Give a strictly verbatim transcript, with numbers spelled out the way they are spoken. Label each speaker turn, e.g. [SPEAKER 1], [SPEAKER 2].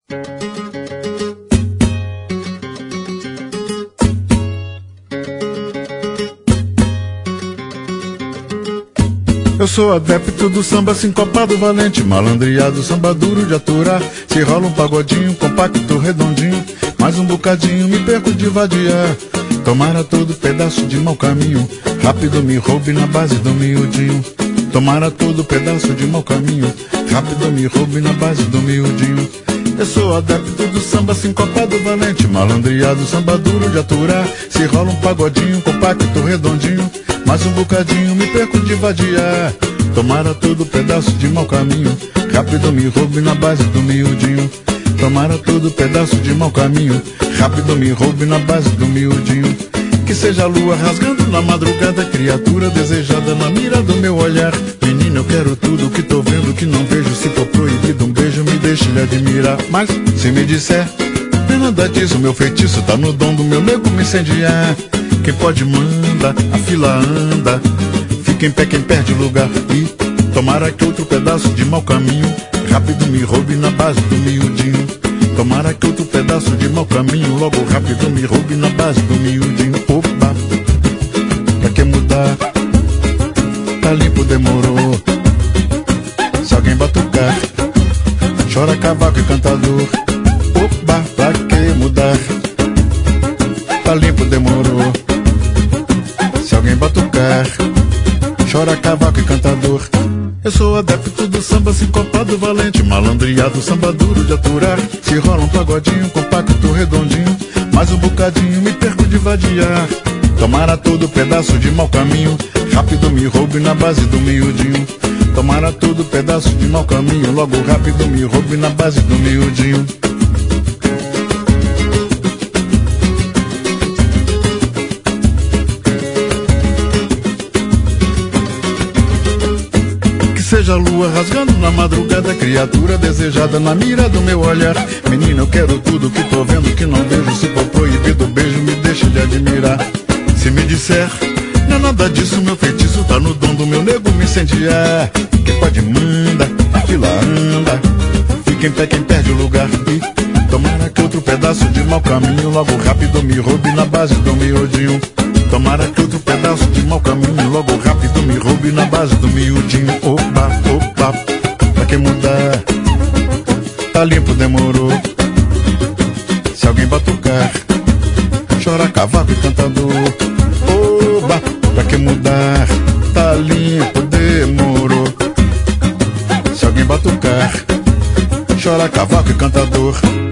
[SPEAKER 1] Eu sou adepto do samba sincopado valente, malandreado, samba duro de aturar. Se rola um pagodinho, compacto, redondinho, mais um bocadinho, me perco de vadiar. Tomara todo pedaço de mau caminho, rápido me roube na base do miudinho. Tomara todo pedaço de mau caminho, rápido me roube na base do miudinho. Eu sou adepto do samba sincopado valente, malandreado, samba duro de aturar. Se rola um pagodinho, compacto, redondinho, mais um bocadinho, me perco de vadiar. Tomara todo pedaço de mau caminho, rápido me roube na base do miudinho. Tomara todo pedaço de mau caminho, rápido me roube na base do miudinho. Que seja a lua rasgando na madrugada, criatura desejada na mira do meu olhar. Menina, eu quero tudo que tô vendo que não vejo. Se for proibido um beijo, me deixe lhe admirar. Mas se me disser, não é nada disso, meu feitiço tá no dom do meu nego me incendiar. Quem pode manda, a fila anda, fica em pé quem perde lugar. E tomara que outro pedaço de mau caminho, rápido me roube na base do miudinho. Tomara que outro pedaço de mau caminho, logo rápido me roube na base do miudinho. Opa, pra que mudar? Tá limpo, demorou. Se alguém batucar, chora cavaco e cantador. Opa, pra que mudar? Tá limpo, demorou. Se alguém batucar, chora cavaco e cantador. Eu sou adepto do samba sincopado valente, malandreado, samba duro de aturar. Se rola um pagodinho, compacto, redondinho, mais um bocadinho, me perco de vadiar. Tomara todo pedaço de mau caminho, rápido me roube na base do miudinho. Tomara todo pedaço de mau caminho, logo rápido me roube na base do miudinho. Seja a lua rasgando na madrugada, criatura desejada na mira do meu olhar. Menina, eu quero tudo que tô vendo que não vejo. Se for proibido o beijo, me deixa de admirar. Se me disser, não é nada disso, meu feitiço tá no dom do meu nego me incendiar. Quem pode manda, a fila anda, fica em pé quem perde o lugar. E tomara que outro pedaço de mau caminho, logo rápido me roube na base do miudinho. Tomara que outro pedaço de mau caminho, logo rápido me roube na base do miudinho. Opa, opa, pra que mudar? Tá limpo, demorou. Se alguém batucar, chora cavaco e cantador. Opa, pra que mudar? Tá limpo, demorou. Se alguém batucar, chora cavaco e cantador.